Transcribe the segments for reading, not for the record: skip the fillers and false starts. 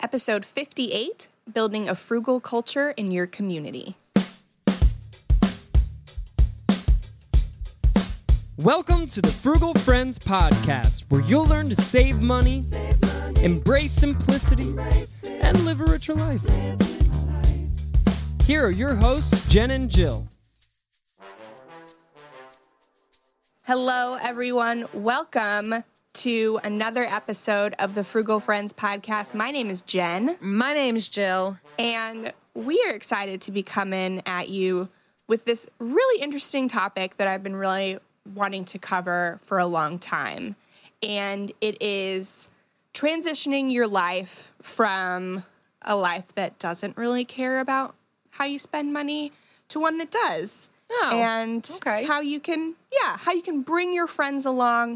Episode 58, Building a Frugal Culture in Your Community. Welcome to the Frugal Friends Podcast, where you'll learn to save money, embrace simplicity, and live a richer life. Here are your hosts, Jen and Jill. Hello, everyone. Welcome to another episode of the Frugal Friends Podcast. My name is Jen. My name's Jill. And we are excited to be coming at you with this really interesting topic that I've been really wanting to cover for a long time. And it is transitioning your life from a life that doesn't really care about how you spend money to one that does. Oh, and okay. how you can bring your friends along,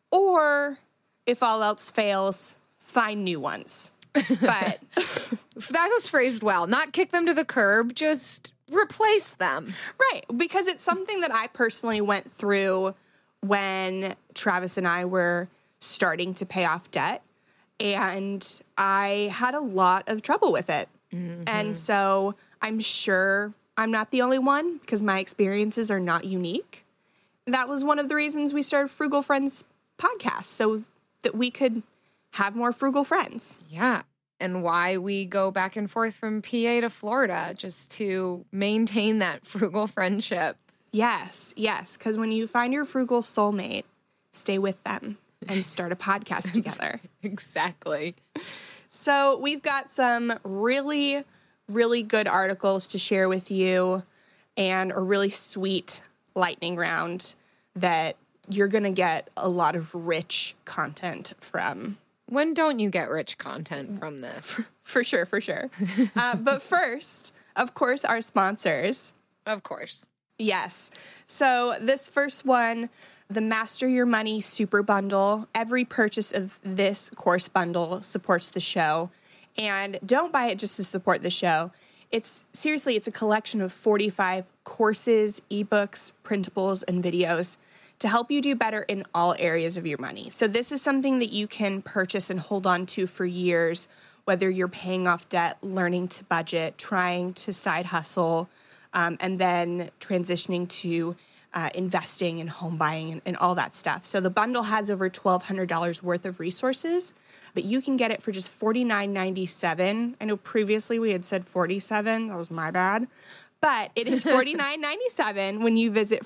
or if all else fails, find new ones. But that was phrased well. Not kick them to the curb, just replace them. right, because it's something that I personally went through when Travis and I were starting to pay off debt, and I had a lot of trouble with it. Mm-hmm. And so I'm sure I'm not the only one, because my experiences are not unique. That was one of the reasons we started Frugal Friends Podcast, so that we could have more frugal friends. Yeah. And why we go back and forth from PA to Florida, just to maintain that frugal friendship. Yes, because when you find your frugal soulmate, stay with them and start a podcast together. Exactly. So we've got some really, really good articles to share with you, and a really sweet lightning round that you're going to get a lot of rich content from. When don't you get rich content from this? For sure. But first, of course, our sponsors. Of course. Yes. So this first one, the Master Your Money Super Bundle. Every purchase of this course bundle supports the show. And don't buy it just to support the show. It's a collection of 45 courses, ebooks, printables, and videos to help you do better in all areas of your money. So this is something that you can purchase and hold on to for years, whether you're paying off debt, learning to budget, trying to side hustle, and then transitioning to investing and home buying and all that stuff. So the bundle has over $1,200 worth of resources, but you can get it for just $49.97. I know previously we had said $47. That was my bad. But it is $49.97 when you visit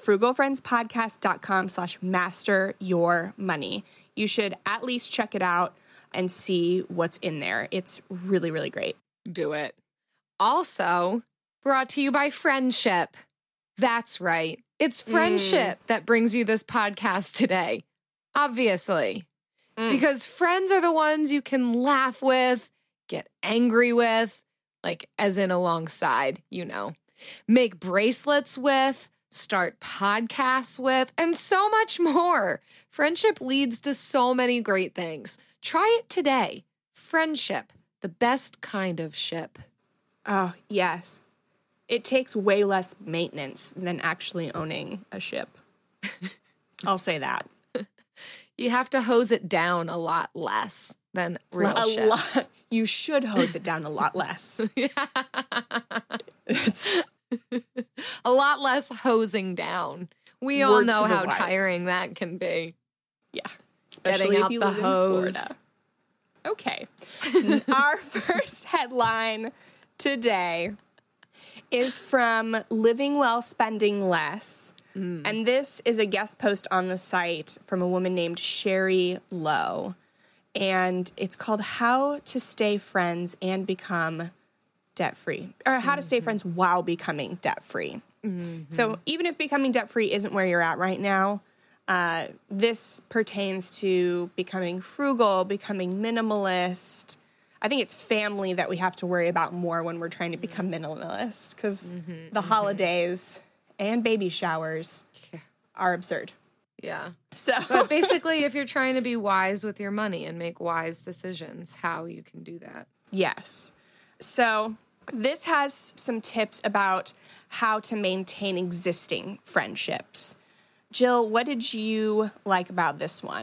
frugalfriendspodcast.com/masteryourmoney. You should at least check it out and see what's in there. It's really, really great. Do it. Also, brought to you by Friendship. That's right. It's friendship that brings you this podcast today. Obviously. Because friends are the ones you can laugh with, get angry with, like as in alongside, make bracelets with, start podcasts with, and so much more. Friendship leads to so many great things. Try it today. Friendship, the best kind of ship. Oh, yes. It takes way less maintenance than actually owning a ship. I'll say that. You have to hose it down a lot less than real ships. You should hose it down a lot less. It's a lot less hosing down. We all know how tiring that can be. Yeah. Especially getting if out you the live hose. in Florida. Okay. Our first headline today is from Living Well, Spending Less. And this is a guest post on the site from a woman named Sherry Lowe. And it's called How to Stay Friends and Become Debt-Free. Or How to Stay Friends While Becoming Debt-Free. So even if becoming debt-free isn't where you're at right now, this pertains to becoming frugal, becoming minimalist. I think it's family that we have to worry about more when we're trying to become minimalist, because the holidays and baby showers are absurd. Yeah. So but basically, if you're trying to be wise with your money and make wise decisions, how you can do that. Yes. So this has some tips about how to maintain existing friendships. Jill, what did you like about this one?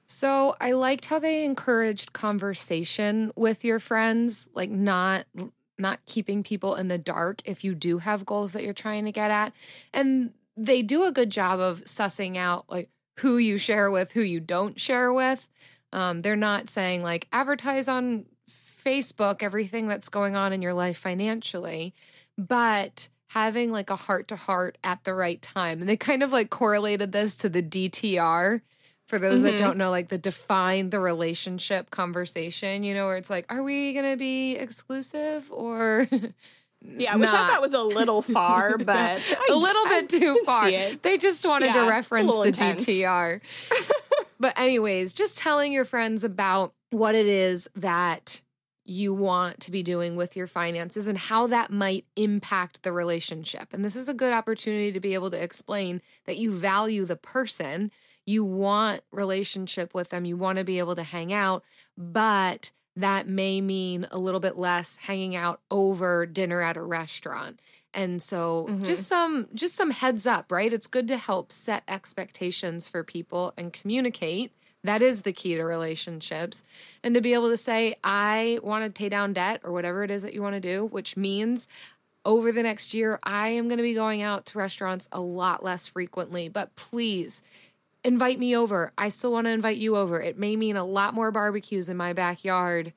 So I liked how they encouraged conversation with your friends, like not keeping people in the dark if you do have goals that you're trying to get at. And they do a good job of sussing out like who you share with, who you don't share with. They're not saying like advertise on Facebook everything that's going on in your life financially, but having like a heart-to-heart at the right time. And they kind of like correlated this to the DTR. For those that don't know, like the define the relationship conversation, you know, where it's like, are we going to be exclusive or yeah, which I thought was a little far, but a little bit too far. They just wanted to reference the intense. DTR. But anyways, just telling your friends about what it is that you want to be doing with your finances and how that might impact the relationship. And this is a good opportunity to be able to explain that you value the person. You want relationship with them. You want to be able to hang out, but that may mean a little bit less hanging out over dinner at a restaurant. And so just some heads up, right? It's good to help set expectations for people and communicate. That is the key to relationships. And to be able to say, I want to pay down debt or whatever it is that you want to do, which means over the next year, I am going to be going out to restaurants a lot less frequently, but please invite me over. I still want to invite you over. It may mean a lot more barbecues in my backyard,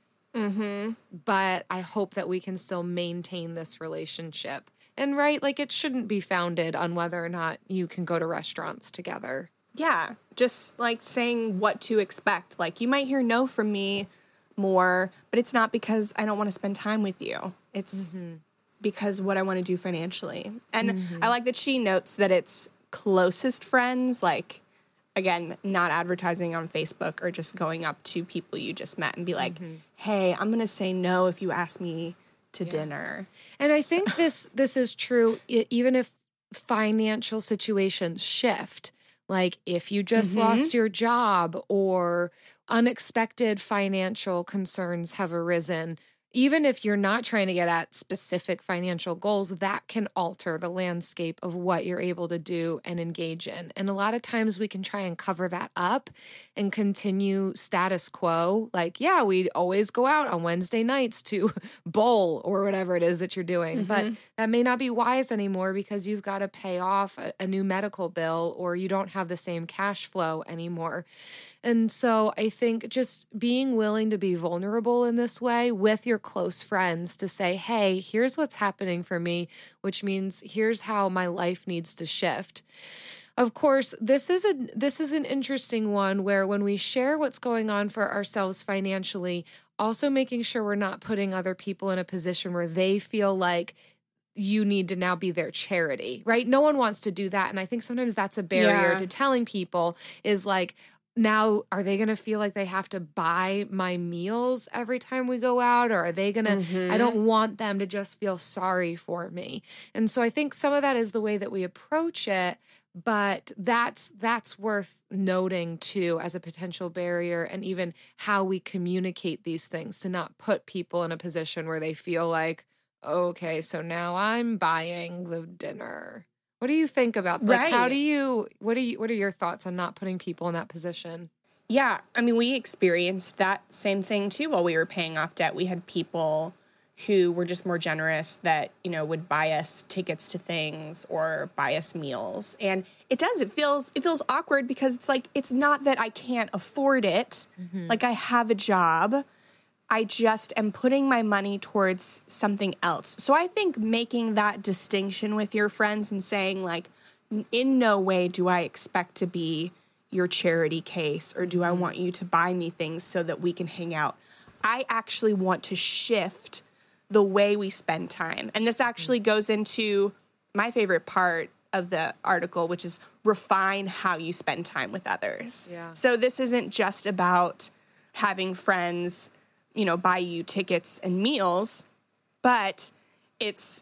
but I hope that we can still maintain this relationship. And right, like it shouldn't be founded on whether or not you can go to restaurants together. Yeah, just like saying what to expect. Like you might hear no from me more, but it's not because I don't want to spend time with you. It's because what I want to do financially. And I like that she notes that it's closest friends, like again, not advertising on Facebook or just going up to people you just met and be like, hey, I'm going to say no if you ask me to dinner. And I think this is true even if financial situations shift. Like if you just lost your job or unexpected financial concerns have arisen, even if you're not trying to get at specific financial goals, that can alter the landscape of what you're able to do and engage in. And a lot of times we can try and cover that up and continue status quo. Like, yeah, we always go out on Wednesday nights to bowl or whatever it is that you're doing. But that may not be wise anymore because you've got to pay off a new medical bill or you don't have the same cash flow anymore. And so I think just being willing to be vulnerable in this way with your close friends to say, hey, here's what's happening for me, which means here's how my life needs to shift. Of course, this is an interesting one where when we share what's going on for ourselves financially, also making sure we're not putting other people in a position where they feel like you need to now be their charity, right? No one wants to do that. And I think sometimes that's a barrier to telling people is like, now, are they going to feel like they have to buy my meals every time we go out? Or are they going to, I don't want them to just feel sorry for me. And so I think some of that is the way that we approach it, but that's worth noting too as a potential barrier and even how we communicate these things to not put people in a position where they feel like, okay, so now I'm buying the dinner. What do you think about that? Like, what are your thoughts on not putting people in that position? Yeah, I mean, we experienced that same thing too while we were paying off debt. We had people who were just more generous that, you know, would buy us tickets to things or buy us meals. And it feels awkward because it's like, it's not that I can't afford it. Like I have a job. I just am putting my money towards something else. So I think making that distinction with your friends and saying like, in no way do I expect to be your charity case or do I want you to buy me things so that we can hang out. I actually want to shift the way we spend time. And this actually goes into my favorite part of the article, which is refine how you spend time with others. Yeah. So this isn't just about having friends, you know, buy you tickets and meals, but it's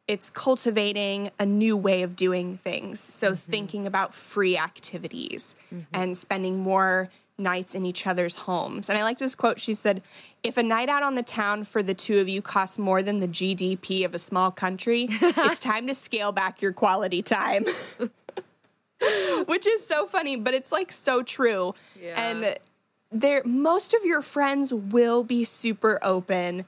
cultivating a new way of doing things. So thinking about free activities and spending more nights in each other's homes. And I like this quote. She said, if a night out on the town for the two of you costs more than the GDP of a small country, it's time to scale back your quality time. Which is so funny, but it's like so true. Yeah. And most of your friends will be super open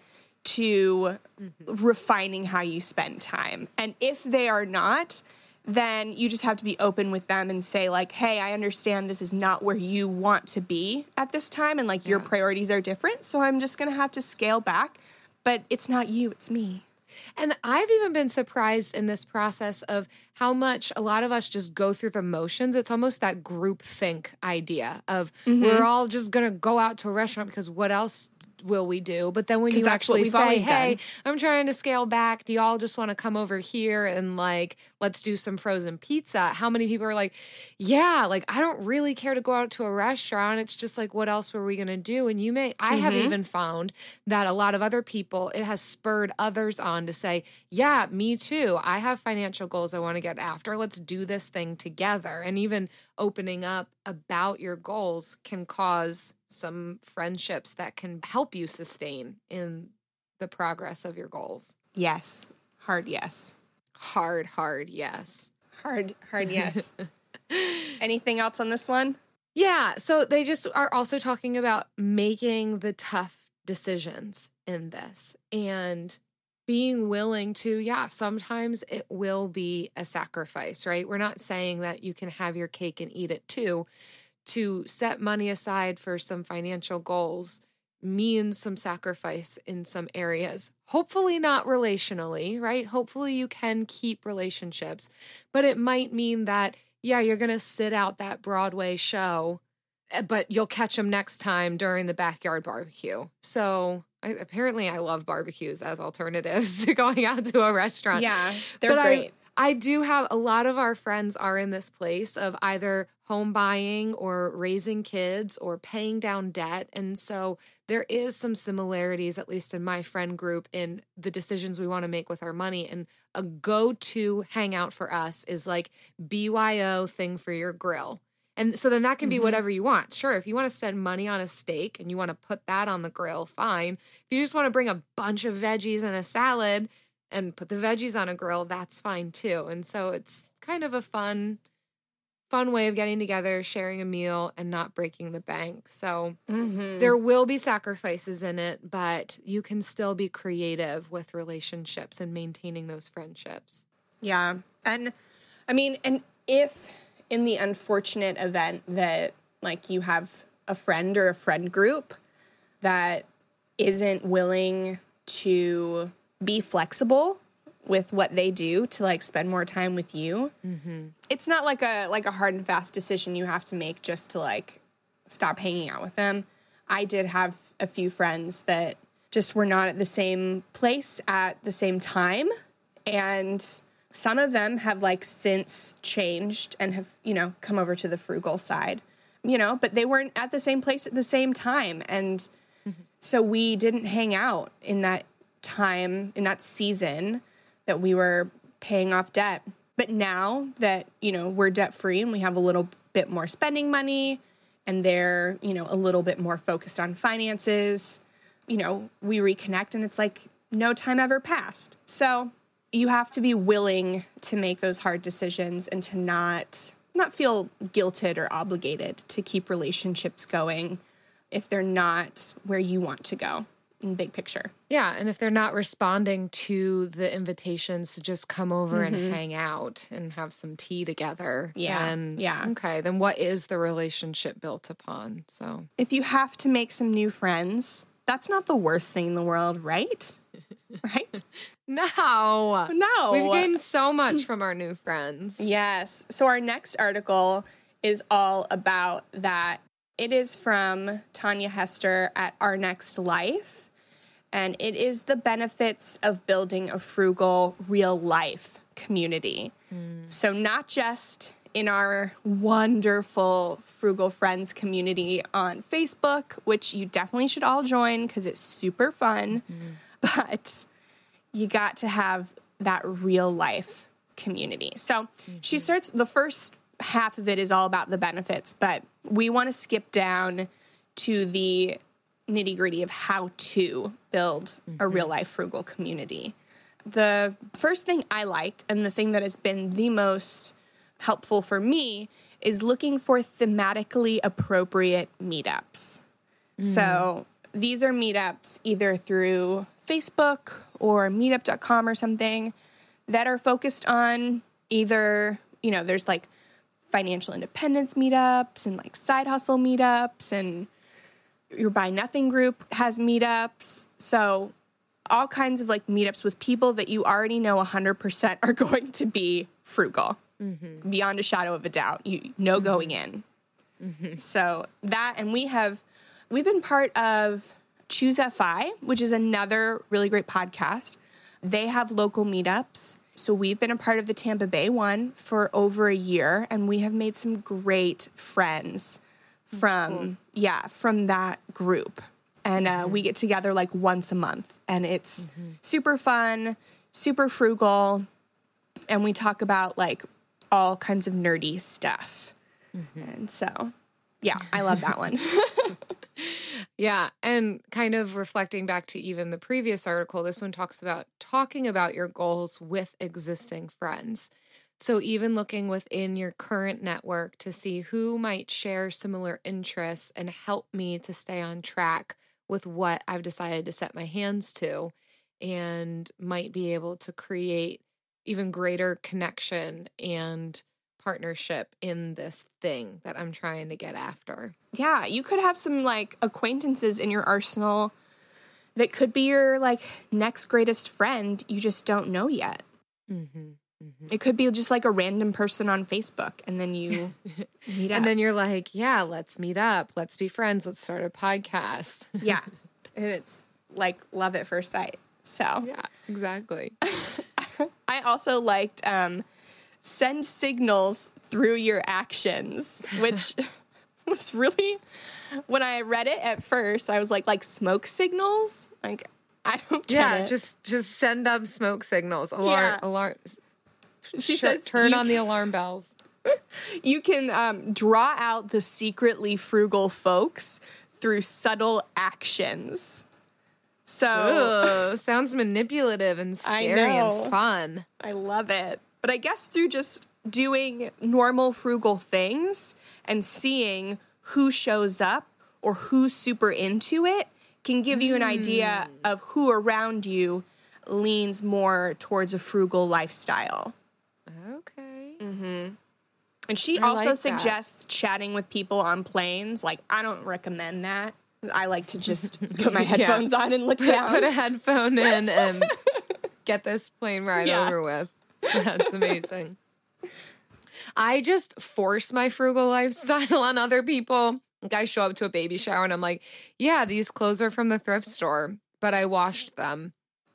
to refining how you spend time. And if they are not, then you just have to be open with them and say, like, hey, I understand this is not where you want to be at this time, and like your priorities are different, so I'm just going to have to scale back. But it's not you, it's me. And I've even been surprised in this process of how much a lot of us just go through the motions. It's almost that group think idea of we're all just going to go out to a restaurant because what else will we do? But then when you actually say, hey, I'm trying to scale back. Do y'all just want to come over here and like, let's do some frozen pizza? How many people are like, yeah, like I don't really care to go out to a restaurant. It's just like, what else were we going to do? And I have even found that a lot of other people, it has spurred others on to say, yeah, me too. I have financial goals I want to get after. Let's do this thing together. And even opening up about your goals can cause some friendships that can help you sustain in the progress of your goals. Yes. Hard yes. Hard yes. Hard yes. Anything else on this one? Yeah. So they just are also talking about making the tough decisions in this and being willing to, sometimes it will be a sacrifice, right? We're not saying that you can have your cake and eat it too. To set money aside for some financial goals means some sacrifice in some areas. Hopefully not relationally, right? Hopefully you can keep relationships, but it might mean that, you're going to sit out that Broadway show, but you'll catch them next time during the backyard barbecue. So apparently I love barbecues as alternatives to going out to a restaurant. Yeah, they're great. I do have a lot of our friends are in this place of either home buying or raising kids or paying down debt. And so there is some similarities, at least in my friend group, in the decisions we want to make with our money. And a go-to hangout for us is like BYO thing for your grill. And so then that can be whatever you want. Sure, if you want to spend money on a steak and you want to put that on the grill, fine. If you just want to bring a bunch of veggies and a salad and put the veggies on a grill, that's fine too. And so it's kind of a fun way of getting together, sharing a meal, and not breaking the bank. So there will be sacrifices in it, but you can still be creative with relationships and maintaining those friendships. Yeah. And I mean, and if in the unfortunate event that like you have a friend or a friend group that isn't willing to be flexible with what they do to like spend more time with you. It's not like a hard and fast decision you have to make just to like stop hanging out with them. I did have a few friends that just were not at the same place at the same time. And some of them have like since changed and have, come over to the frugal side, but they weren't at the same place at the same time. And so we didn't hang out in that time, in that season that we were paying off debt. But now that, we're debt free and we have a little bit more spending money and they're, a little bit more focused on finances, we reconnect and it's like no time ever passed. So you have to be willing to make those hard decisions and to not feel guilted or obligated to keep relationships going if they're not where you want to go. In big picture. Yeah, and if they're not responding to the invitations to just come over and hang out and have some tea together, then what is the relationship built upon? So if you have to make some new friends, that's not the worst thing in the world, right? Right? No. We've gained so much from our new friends. Yes. So our next article is all about that. It is from Tanya Hester at Our Next Life. And it is the benefits of building a frugal, real-life community. So not just in our wonderful Frugal Friends community on Facebook, which you definitely should all join because it's super fun, but you got to have that real-life community. So she starts, the first half of it is all about the benefits, but we want to skip down to the nitty-gritty of how to build a real-life frugal community. The first thing I liked, and the thing that has been the most helpful for me, is looking for thematically appropriate meetups. So these are meetups either through Facebook or meetup.com or something that are focused on either, there's like financial independence meetups and like side hustle meetups, and your Buy Nothing group has meetups. So all kinds of like meetups with people that you already know 100% are going to be frugal, beyond a shadow of a doubt, going in. So that, and we've been part of Choose FI, which is another really great podcast. They have local meetups. So we've been a part of the Tampa Bay one for over a year, and we have made some great friends from that group. And we get together like once a month, and it's super fun, super frugal, and we talk about like all kinds of nerdy stuff. And so, yeah, I love that one. Yeah, and kind of reflecting back to even the previous article, this one talks about talking about your goals with existing friends. So even looking within your current network to see who might share similar interests and help me to stay on track with what I've decided to set my hands to, and might be able to create even greater connection and partnership in this thing that I'm trying to get after. Yeah, you could have some like acquaintances in your arsenal that could be your like next greatest friend. You just don't know yet. It could be just like a random person on Facebook, and then you meet up. And then you're like, yeah, let's meet up. Let's be friends. Let's start a podcast. Yeah. And it's like love at first sight. So yeah, exactly. I also liked send signals through your actions, which was really, when I read it at first, I was like smoke signals? Like, I don't get it. Just send up smoke signals. Alarm. She says turn on the alarm bells. You can draw out the secretly frugal folks through subtle actions. So sounds manipulative and scary and fun. I love it. But I guess through just doing normal frugal things and seeing who shows up or who's super into it can give you an idea of who around you leans more towards a frugal lifestyle. Okay. And she also suggests chatting with people on planes. Like, I don't recommend that. I like to just put my headphones on and look down. Put a headphone in and get this plane ride over with. That's amazing. I just force my frugal lifestyle on other people. Like, I show up to a baby shower and I'm like, yeah, these clothes are from the thrift store, but I washed them.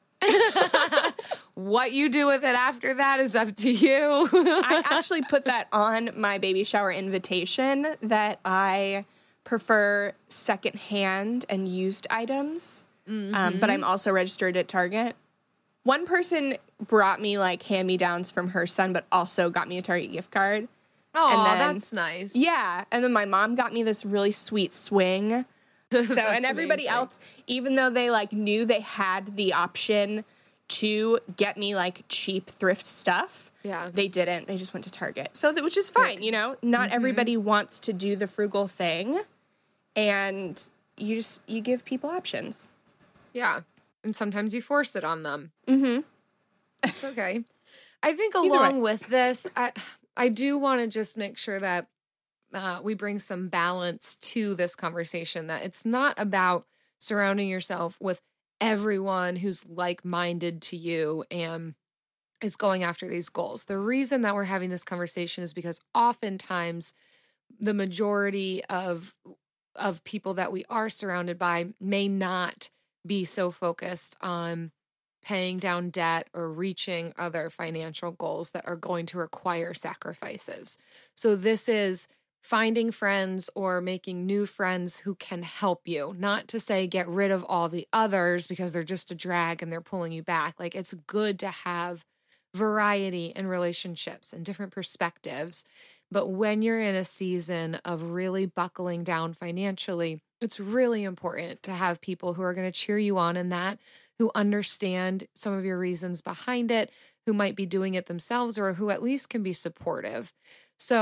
What you do with it after that is up to you. I actually put that on my baby shower invitation that I prefer secondhand and used items, but I'm also registered at Target. One person brought me like hand-me-downs from her son, but also got me a Target gift card. Oh, that's nice. Yeah, and then my mom got me this really sweet swing. So, and everybody else, even though they like knew they had the option to get me like cheap thrift stuff, they didn't. They just went to Target. So that, which is fine, you know. Not everybody wants to do the frugal thing, and you give people options. Yeah, and sometimes you force it on them. It's okay. I think along with this, I do want to just make sure that we bring some balance to this conversation, that it's not about surrounding yourself with everyone who's like-minded to you and is going after these goals. The reason that we're having this conversation is because oftentimes the majority of people that we are surrounded by may not be so focused on paying down debt or reaching other financial goals that are going to require sacrifices. So this is finding friends or making new friends who can help you. Not to say get rid of all the others because they're just a drag and they're pulling you back. Like, it's good to have variety in relationships and different perspectives. But when you're in a season of really buckling down financially, it's really important to have people who are going to cheer you on in that, who understand some of your reasons behind it, who might be doing it themselves, or who at least can be supportive. So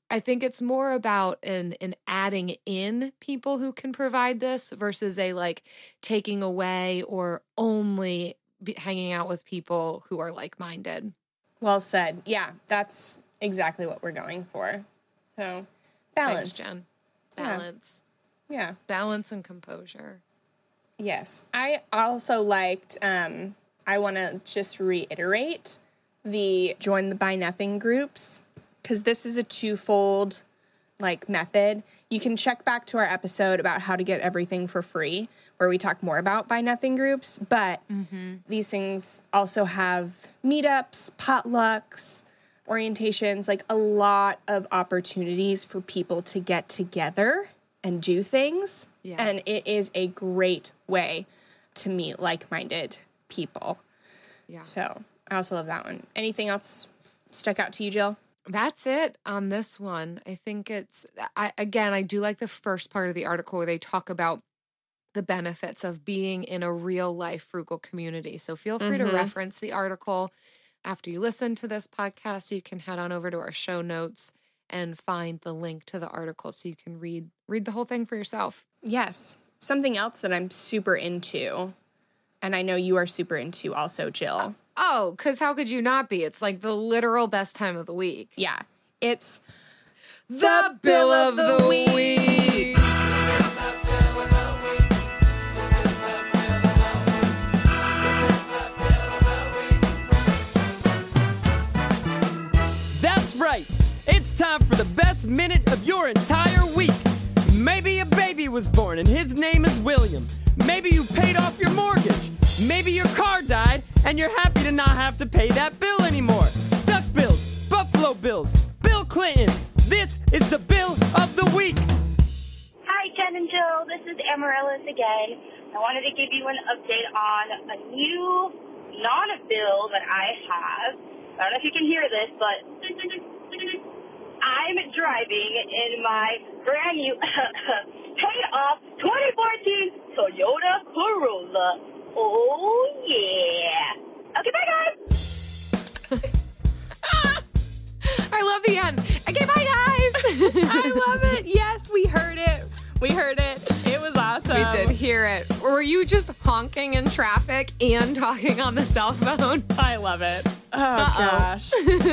I think it's more about an adding in people who can provide this versus a like taking away or only hanging out with people who are like-minded. Well said. Yeah, that's exactly what we're going for. So, balance. Thanks, Jen. Balance. Yeah. Balance and composure. Yes. I also liked, I want to just reiterate the Join the Buy Nothing groups, because this is a twofold method. You can check back to our episode about how to get everything for free, where we talk more about Buy Nothing groups, but these things also have meetups, potlucks, orientations, like a lot of opportunities for people to get together and do things. Yeah. And it is a great way to meet like-minded people. Yeah. So I also love that one. Anything else stuck out to you, Jill? That's it on this one. I think I do like the first part of the article where they talk about the benefits of being in a real life frugal community. So feel free to reference the article after you listen to this podcast. You can head on over to our show notes and find the link to the article so you can read the whole thing for yourself. Yes. Something else that I'm super into, and I know you are super into also, Jill. Oh, because how could you not be? It's like the literal best time of the week. Yeah. It's the Bill of the Week. That's right. It's time for the best minute of your entire week. Maybe a baby was born and his name is William. Maybe you paid off your mortgage. Maybe your car died and you're happy to not have to pay that bill anymore. Duck Bills, Buffalo Bills, Bill Clinton. This is the Bill of the Week. Hi, Jen and Jill. This is Amaryllis again. I wanted to give you an update on a new non-bill that I have. I don't know if you can hear this, but I'm driving in my brand new paid-off 2014 Toyota Corolla. Oh, yeah. Okay, bye, guys. I love the end. Okay, bye, guys. I love it. Yes, we heard it. We heard it. It was awesome. We did hear it. Or were you just honking in traffic and talking on the cell phone? I love it. Oh, gosh.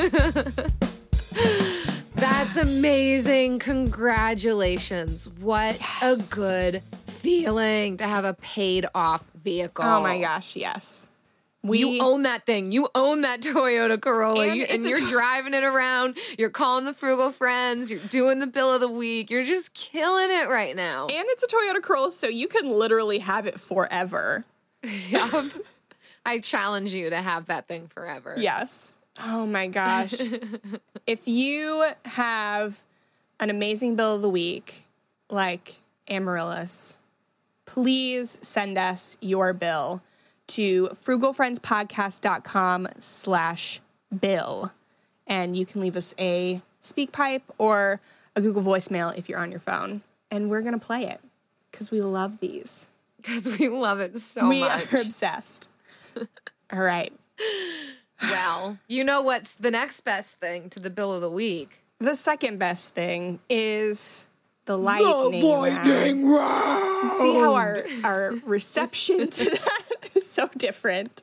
That's amazing. Congratulations. What a good feeling to have a paid off vehicle. Oh, my gosh, yes. You own that thing. You own that Toyota Corolla. And You're driving it around. You're calling the Frugal Friends. You're doing the Bill of the Week. You're just killing it right now. And it's a Toyota Corolla, so you can literally have it forever. Yep. I challenge you to have that thing forever. Yes. Oh, my gosh. If you have an amazing Bill of the Week, like Amaryllis, please send us your bill to frugalfriendspodcast.com/bill. And you can leave us a SpeakPipe or a Google voicemail if you're on your phone. And we're going to play it because we love these. Because we love it so We much. are obsessed. All right. Well, you know what's the next best thing to the Bill of the Week? The second best thing is the lightning round. See how our reception to that is so different.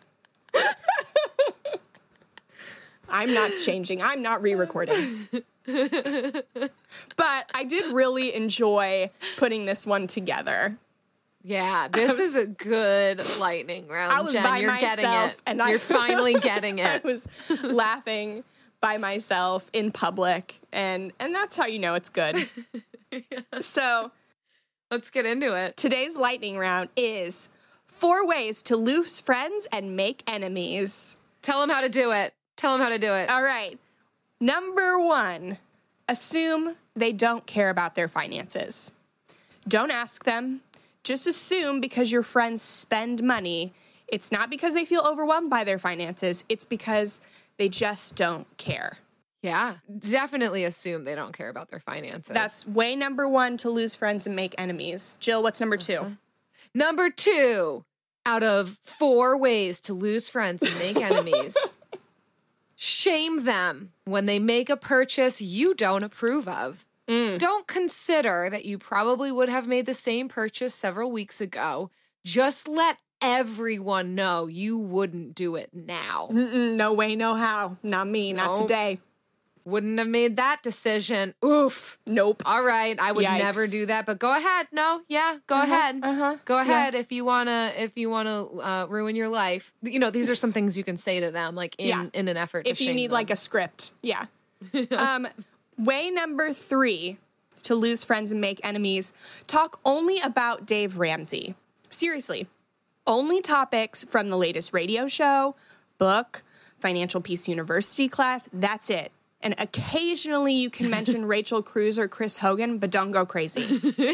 I'm not changing. I'm not re-recording. But I did really enjoy putting this one together. Yeah, this is a good lightning round, I was Jen. by You're myself, getting it. and You're finally getting I it. was laughing by myself in public, and that's how you know it's good. So let's get into it. Today's lightning round is 4 ways to lose friends and make enemies. Tell them how to do it. Tell them how to do it. All right. Number 1, assume they don't care about their finances. Don't ask them. Just assume because your friends spend money, it's not because they feel overwhelmed by their finances. It's because they just don't care. Yeah, definitely assume they don't care about their finances. That's way number 1 to lose friends and make enemies. Jill, what's number 2? Number 2, out of 4 ways to lose friends and make enemies, Shame them when they make a purchase you don't approve of. Don't consider that you probably would have made the same purchase several weeks ago. Just let everyone know you wouldn't do it now. No way, no how. Not me, not Nope. today. Wouldn't have made that decision. Oof. Nope. All right, I would Yikes. never do that, but go ahead. No, yeah, go ahead. Go ahead if you wanna ruin your life. You know, these are some things you can say to them, like in an effort to If you shame need them. like a script. Yeah. Way number 3 to lose friends and make enemies. Talk only about Dave Ramsey. Seriously. Only topics from the latest radio show, book, Financial Peace University class. That's it. And occasionally you can mention Rachel Cruz or Chris Hogan, but don't go crazy.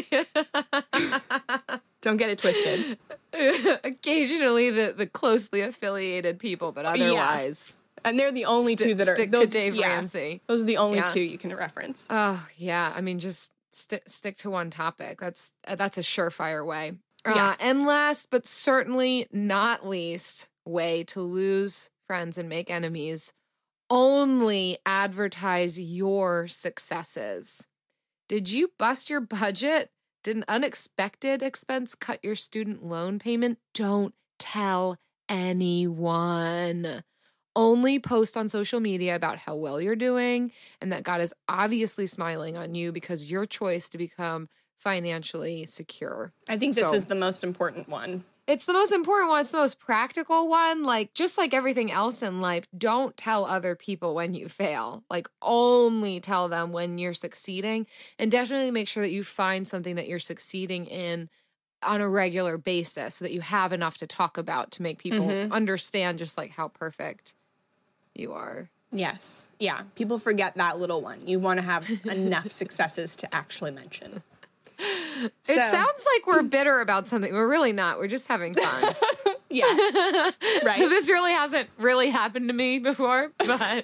Don't get it twisted. Occasionally the closely affiliated people, but otherwise. And they're the only two that are stick to Dave Ramsey. Those are the only Yeah. two you can reference. Oh, yeah. I mean, just stick to one topic. That's a surefire way. Yeah. And last but certainly not least way to lose friends and make enemies, only advertise your successes. Did you bust your budget? Did an unexpected expense cut your student loan payment? Don't tell anyone. Only post on social media about how well you're doing and that God is obviously smiling on you because your choice to become financially secure. I think this So- is the most important one. It's the most important one. It's the most practical one. Like, just like everything else in life, don't tell other people when you fail. Like, only tell them when you're succeeding. And definitely make sure that you find something that you're succeeding in on a regular basis so that you have enough to talk about to make people understand just like how perfect you are. Yes. Yeah. People forget that little one. You want to have enough successes to actually mention. It So- sounds like we're bitter about something. We're really not. We're just having fun. Yeah. Right. This really hasn't really happened to me before, but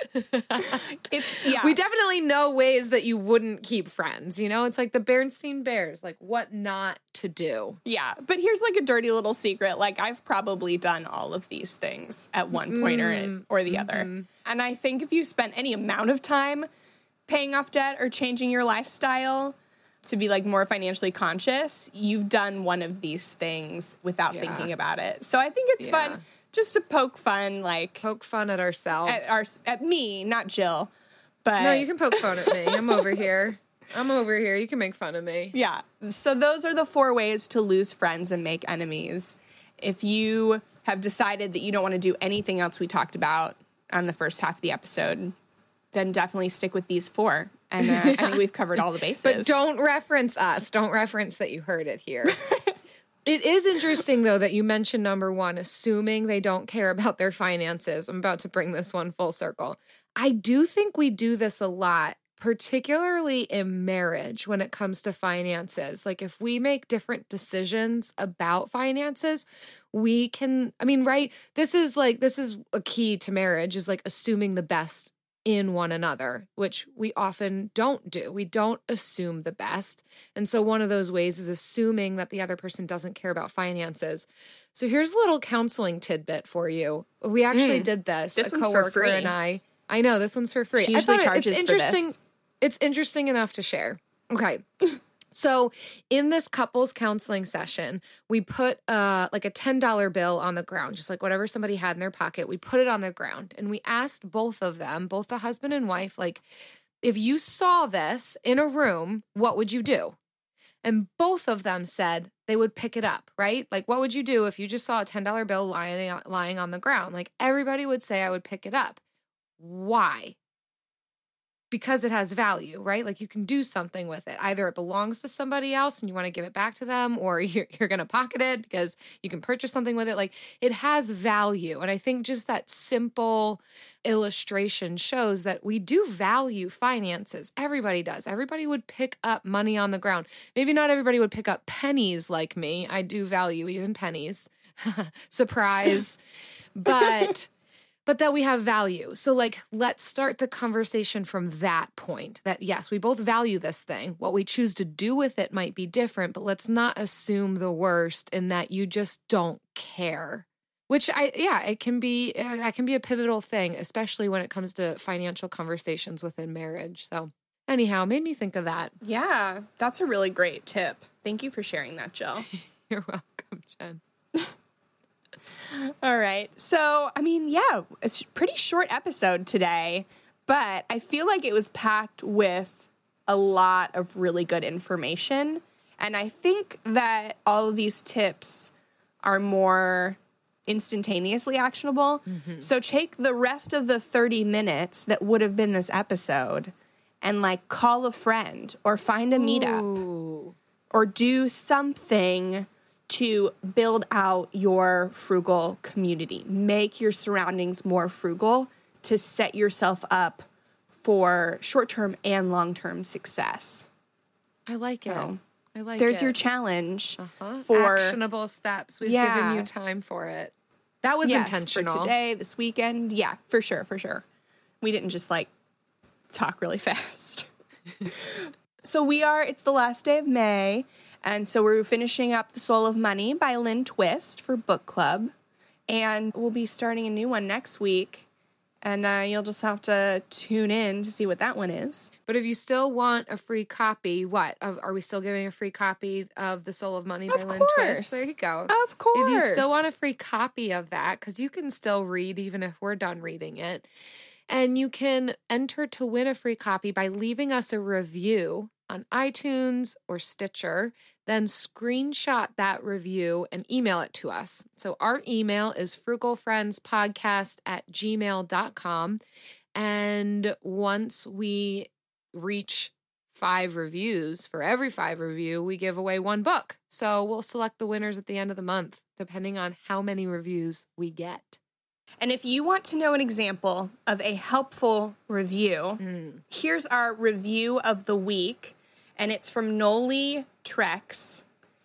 It's, yeah. we definitely know ways that you wouldn't keep friends. You know, it's like the Bernstein Bears, like what not to do. Yeah. But here's like a dirty little secret. Like, I've probably done all of these things at one point or the other. And I think if you spent any amount of time paying off debt or changing your lifestyle to be like more financially conscious, you've done one of these things without Yeah. thinking about it. So I think it's Yeah. fun just to poke fun, like Poke fun at ourselves. at me, not Jill. But No, you can poke fun at me. I'm over here. You can make fun of me. yeah. So those are the 4 ways to lose friends and make enemies. If you have decided that you don't want to do anything else we talked about on the first half of the episode, then definitely stick with these 4. And I think we've covered all the bases. But don't reference us. Don't reference that you heard it here. It is interesting, though, that you mentioned number 1, assuming they don't care about their finances. I'm about to bring this one full circle. I do think we do this a lot, particularly in marriage when it comes to finances. Like if we make different decisions about finances, we can, I mean, right? This is a key to marriage is like assuming the best in one another, which we often don't do. We don't assume the best. And so one of those ways is assuming that the other person doesn't care about finances. So here's a little counseling tidbit for you. We actually did this. This a one's for coworker free. and I know this one's for free. She I usually thought charges it's for interesting. this. It's interesting enough to share. Okay. So in this couples counseling session, we put like a $10 bill on the ground, just like whatever somebody had in their pocket. We put it on the ground and we asked both of them, both the husband and wife, like, if you saw this in a room, what would you do? And both of them said they would pick it up, right? Like, what would you do if you just saw a $10 bill lying on the ground? Like, everybody would say I would pick it up. Why? Because it has value, right? Like you can do something with it. Either it belongs to somebody else and you want to give it back to them, or you're going to pocket it because you can purchase something with it. Like it has value. And I think just that simple illustration shows that we do value finances. Everybody does. Everybody would pick up money on the ground. Maybe not everybody would pick up pennies like me. I do value even pennies. Surprise. But that we have value. So like, let's start the conversation from that point that yes, we both value this thing. What we choose to do with it might be different, but let's not assume the worst in that you just don't care. Which it can be that can be a pivotal thing, especially when it comes to financial conversations within marriage. So anyhow, made me think of that. Yeah, that's a really great tip. Thank you for sharing that, Jill. You're welcome, Jen. All right. So, I mean, yeah, it's a pretty short episode today, but I feel like it was packed with a lot of really good information. And I think that all of these tips are more instantaneously actionable. Mm-hmm. So take the rest of the 30 minutes that would have been this episode and like call a friend or find a meetup or do something to build out your frugal community. Make your surroundings more frugal to set yourself up for short-term and long-term success. I like it. So, There's There's your challenge for actionable steps. We've given you time for it. That was intentional. For today, this weekend. Yeah, for sure. We didn't just like talk really fast. So it's the last day of May, and so we're finishing up The Soul of Money by Lynn Twist for book club, and we'll be starting a new one next week. And you'll just have to tune in to see what that one is. But if you still want a free copy, are we still giving a free copy of The Soul of Money by Lynn Twist? There you go. Of course. If you still want a free copy of that, because you can still read even if we're done reading it. And you can enter to win a free copy by leaving us a review on iTunes or Stitcher, then screenshot that review and email it to us. So our email is frugalfriendspodcast@gmail.com. And once we reach 5 reviews, for every 5 review, we give away 1 book. So we'll select the winners at the end of the month, depending on how many reviews we get. And if you want to know an example of a helpful review, here's our review of the week. And it's from Noli Trex.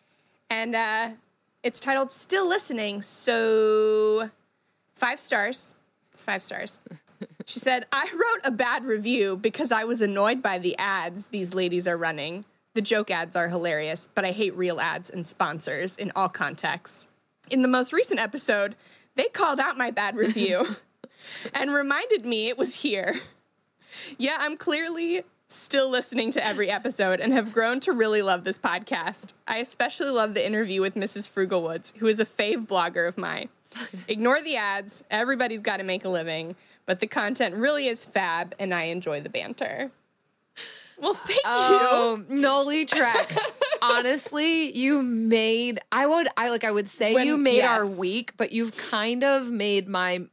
And it's titled Still Listening. So 5 stars. It's 5 stars. She said, I wrote a bad review because I was annoyed by the ads these ladies are running. The joke ads are hilarious, but I hate real ads and sponsors in all contexts. In the most recent episode, they called out my bad review and reminded me it was here. Yeah, I'm clearly still listening to every episode and have grown to really love this podcast. I especially love the interview with Mrs. Frugalwoods, who is a fave blogger of mine. Ignore the ads. Everybody's got to make a living, but the content really is fab, and I enjoy the banter. Well, thank you. Noli Trex. Honestly, you made I would say you made our week, but you've kind of made my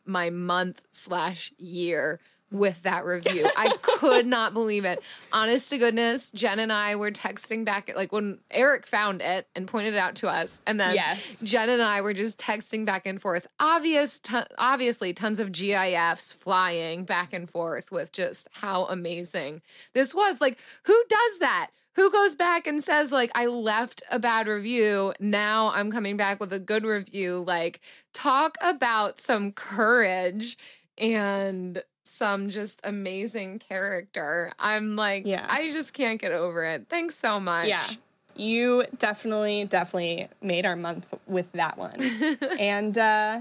month/year with that review. I could not believe it. Honest to goodness, Jen and I were texting back like when Eric found it and pointed it out to us. And then Jen and I were just texting back and forth. Obviously, tons of GIFs flying back and forth with just how amazing this was. Like, who does that? Who goes back and says, like, I left a bad review, now I'm coming back with a good review? Like, talk about some courage and some just amazing character. I'm like, I just can't get over it. Thanks so much. Yeah. You definitely made our month with that one. And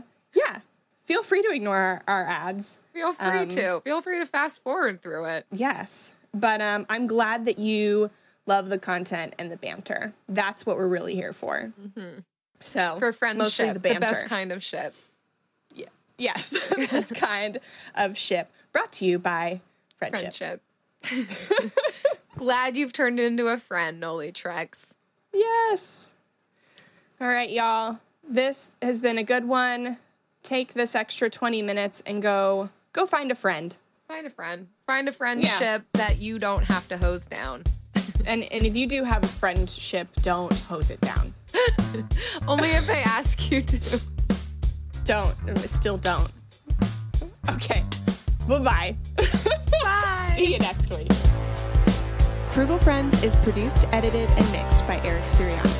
feel free to ignore our ads. Feel free to. Feel free to fast forward through it. Yes. But I'm glad that you love the content and the banter. That's what we're really here for. Mm-hmm. So for friendship, mostly the banter. The best kind of ship. Yeah. Yes, the best kind of ship. Brought to you by Friendship. Glad you've turned into a friend, Noli Trex. Yes. All right, y'all. This has been a good one. Take this extra 20 minutes and go find a friend. Find a friend. Find a friendship that you don't have to hose down. And if you do have a friendship, don't hose it down. Only if they ask you to. Still don't. Okay. Bye-bye. Bye. See you next week. Frugal Friends is produced, edited, and mixed by Eric Sirianni.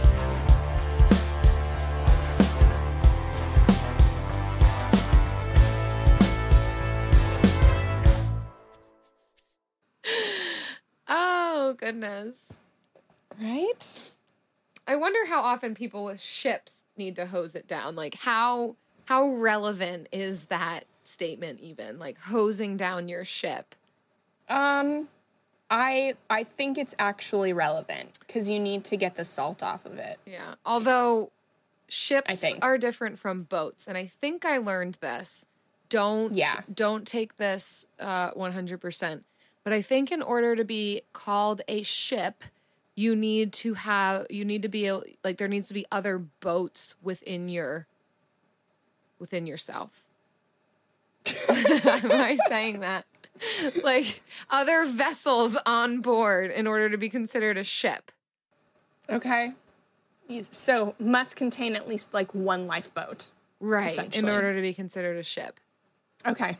Oh, goodness. Right? I wonder how often people with ships need to hose it down. Like, how How relevant is that statement even? Like hosing down your ship? I think it's actually relevant because you need to get the salt off of it. Yeah. Although ships think. are different from boats, and I think I learned this. Don't take this 100%. But I think in order to be called a ship, there needs to be other boats within yourself. Am I saying that? Like other vessels on board in order to be considered a ship. Okay. So must contain at least like one lifeboat. Right. In order to be considered a ship. Okay.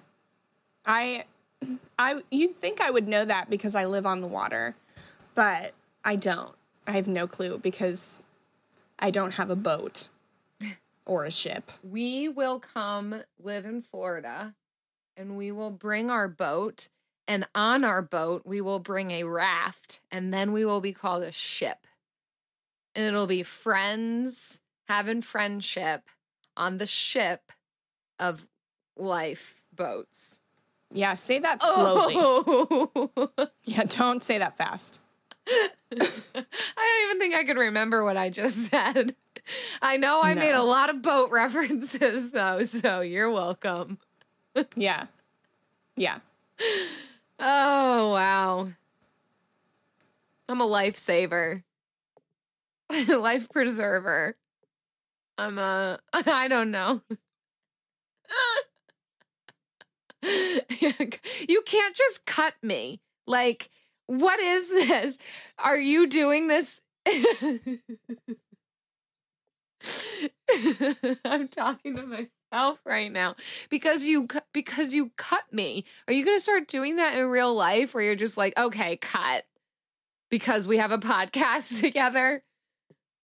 You'd think I would know that because I live on the water, but I don't. I have no clue because I don't have a boat or a ship. We will come live in Florida and we will bring our boat, and on our boat we will bring a raft, and then we will be called a ship. And it'll be friends having friendship on the ship of life boats. Yeah, say that slowly. Oh. Yeah, don't say that fast. I don't even think I could remember what I just said. I know I made a lot of boat references, though, so you're welcome. Yeah. Yeah. Oh, wow. I'm a lifesaver. Life preserver. I don't know. You can't just cut me. Like, what is this? Are you doing this? I'm talking to myself right now because you cut me. Are you going to start doing that in real life where you're just like, okay, cut because we have a podcast together?